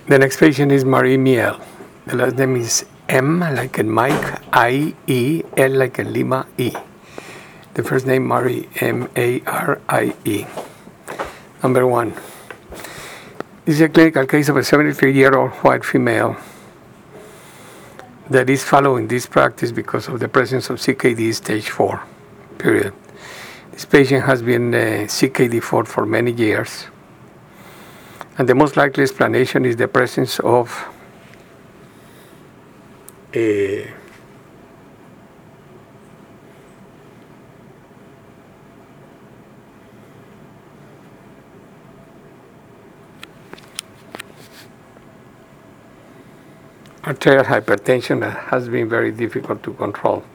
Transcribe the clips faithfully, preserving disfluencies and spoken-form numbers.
The next patient is Marie Miel. The last name is M like in Mike, I E, L like in Lima, E. The first name Marie, M A R I E. Number one. This is a clinical case of a seventy-three-year-old white female that is following this practice because of the presence of C K D stage four, period. This patient has been uh, C K D four for many years, and the most likely explanation is the presence of a arterial hypertension that has been very difficult to control.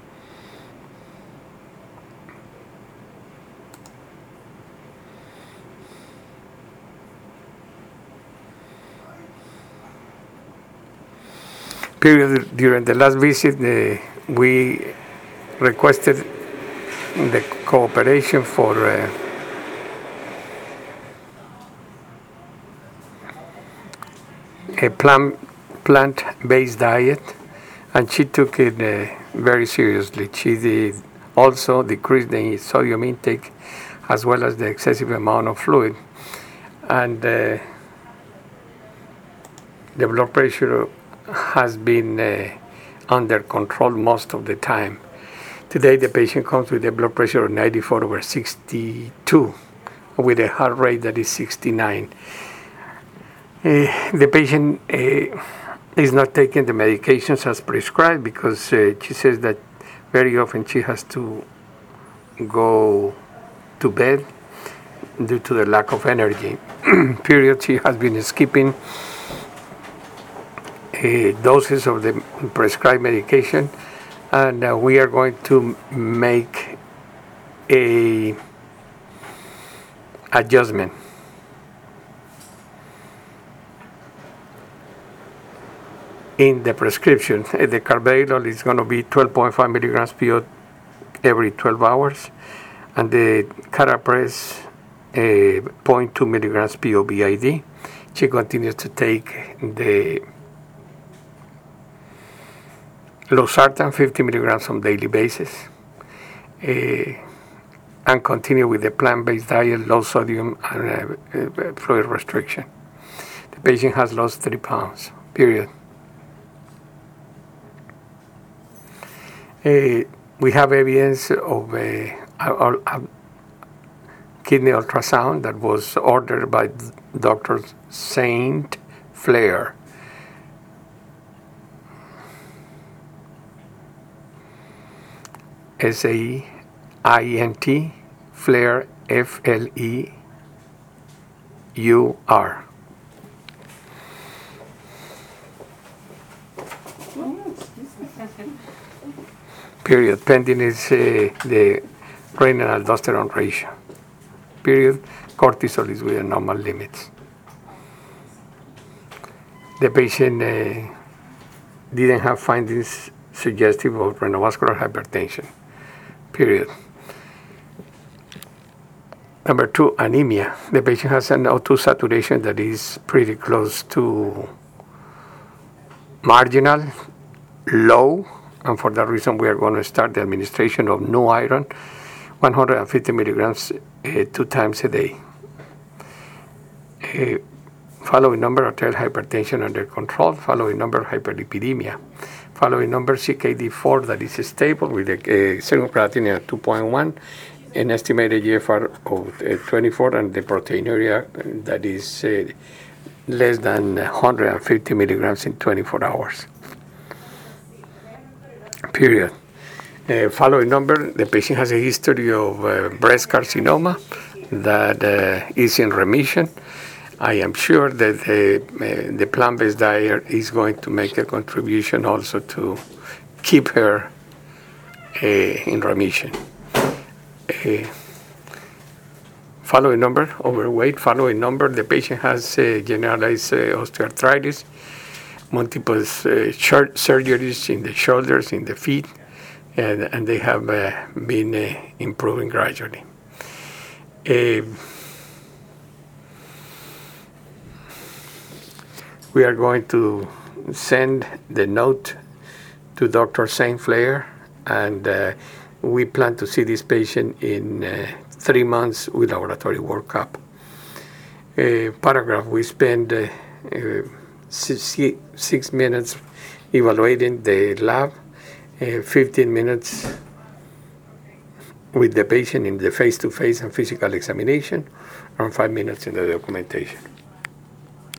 Period. During the last visit, uh, we requested the cooperation for uh, a plant plant-based diet, and she took it uh, very seriously. She did also decrease the sodium intake as well as the excessive amount of fluid, and uh, the blood pressure has been uh, under control most of the time. Today the patient comes with a blood pressure of ninety-four over sixty-two with a heart rate that is sixty-nine. Uh, the patient uh, is not taking the medications as prescribed because uh, she says that very often she has to go to bed due to the lack of energy. Period. She has been skipping uh, doses of the prescribed medication, and uh, we are going to make a adjustment. In the prescription, the carvedilol is going to be twelve point five milligrams P O every twelve hours, and the Carapres uh, zero point two milligrams P O B I D. She continues to take the losartan fifty milligrams on daily basis, uh, and continue with the plant-based diet, low sodium, and uh, uh, fluid restriction. The patient has lost three pounds, period. Uh, we have evidence of a, a, a kidney ultrasound that was ordered by Doctor Saint Flair. S A I N T, Flair, F L E U R. Period. Pending is uh, the renal aldosterone ratio. Period. Cortisol is within normal limits. The patient uh, didn't have findings suggestive of renovascular hypertension. Period. Number two, anemia. The patient has an O two saturation that is pretty close to marginal, low, and for that reason we are going to start the administration of new iron, one hundred fifty milligrams uh, two times a day. Uh, following number, arterial hypertension under control. Following number, hyperlipidemia. Following number, C K D four that is stable with a uh, serum creatinine at two point one, an estimated G F R of uh, twenty-four, and the proteinuria that is uh, less than one hundred fifty milligrams in twenty-four hours. Period. Uh, following number, the patient has a history of uh, breast carcinoma that uh, is in remission. I am sure that the, uh, the plant-based diet is going to make a contribution also to keep her uh, in remission. Uh, following number, overweight. Following number, the patient has uh, generalized uh, osteoarthritis, multiple uh, surgeries in the shoulders, in the feet, and, and they have uh, been uh, improving gradually. Uh, we are going to send the note to Doctor Saint Flair, and uh, we plan to see this patient in uh, three months with laboratory workup. Uh, paragraph, we spend uh, uh, six, six minutes evaluating the lab, uh, fifteen minutes with the patient in the face-to-face and physical examination, and five minutes in the documentation.